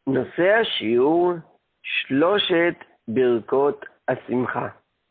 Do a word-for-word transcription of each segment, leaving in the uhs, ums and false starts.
נושא השיעור שלושת ברכות השמחה.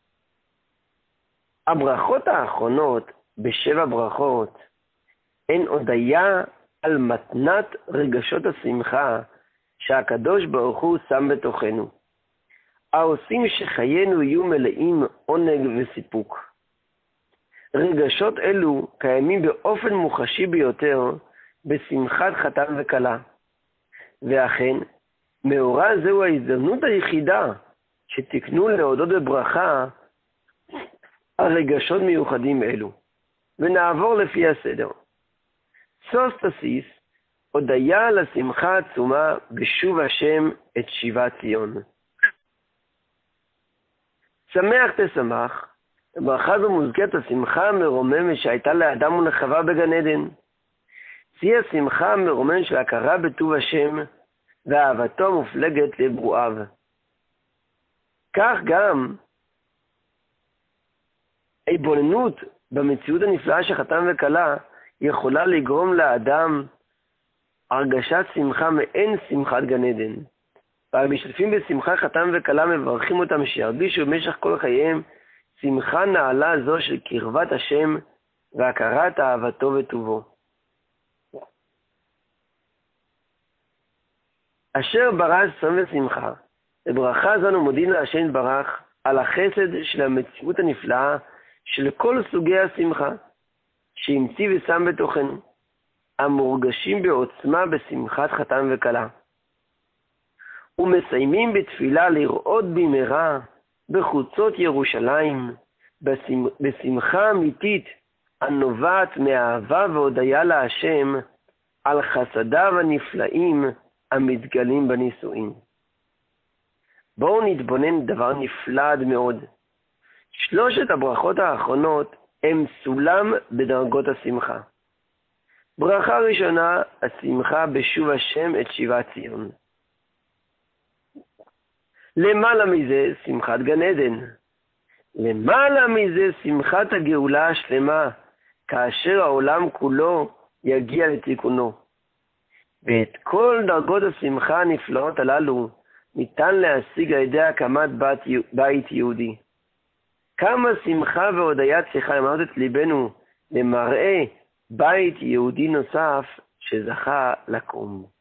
הברכות האחרונות בשבע ברכות הן הודיה על מתנת רגשות השמחה שהקדוש ברוך הוא שם בתוכנו, העושים שחיינו יהיו מלאים עונג וסיפוק. רגשות אלו קיימים באופן מוחשי ביותר בשמחת חתן וכלה, ואכן מאורע זהו ההזדמנות היחידה שתקנו להודות בברכה על רגשות מיוחדים אלו. ונעבור לפי הסדר. סוסטסיס, הודיה על השמחה העצומה בשוב השם את שיבת ציון. שמח תשמח, ברכה זו מוזכרת השמחה המרוממת שהייתה לאדם ולחווה בגן עדן. שיא השמחה המרוממת של הכרה בטוב השם ואהבתו המופלגת לברואיו. כך גם ההתבוננות במציאות הנפלאה של חתן וכלה יכולה לגרום לאדם הרגשת שמחה מעין שמחת גן עדן. והמשתתפים בשמחה חתן וכלה מברכים אותם שירגישו במשך כל חייהם שמחה נעלה זו של קרבת השם והכרת אהבתו וטובו. אשר ברא ששון ושמחה, בברכה זו אנו מודים להשם יתברך על החסד של המציאות הנפלאה של כל סוגי השמחה שהמציא ושם בתוכנו, המורגשים בעוצמה בשמחת חתן וכלה. ומסיימים בתפילה לראות במהרה בחוצות ירושלים, בשמחה אמיתית הנובעת מאהבה והודיה להשם על חסדיו הנפלאים המתגלים בנישואין. בואו נתבונן דבר נפלא מאוד. שלושת הברכות האחרונות הם סולם בדרגות השמחה. ברכה ראשונה, השמחה בשוב השם את שיבת ציון. למעלה מזה, שמחת גן עדן. למעלה מזה, שמחת הגאולה השלמה, כאשר העולם כולו יגיע לתיקונו. ואת כל דרגות השמחה הנפלאות הללו ניתן להשיג על ידי הקמת בית, בית יהודי. כמה שמחה והודיה צריכה למנות את ליבנו למראה בית יהודי נוסף שזכה לקום.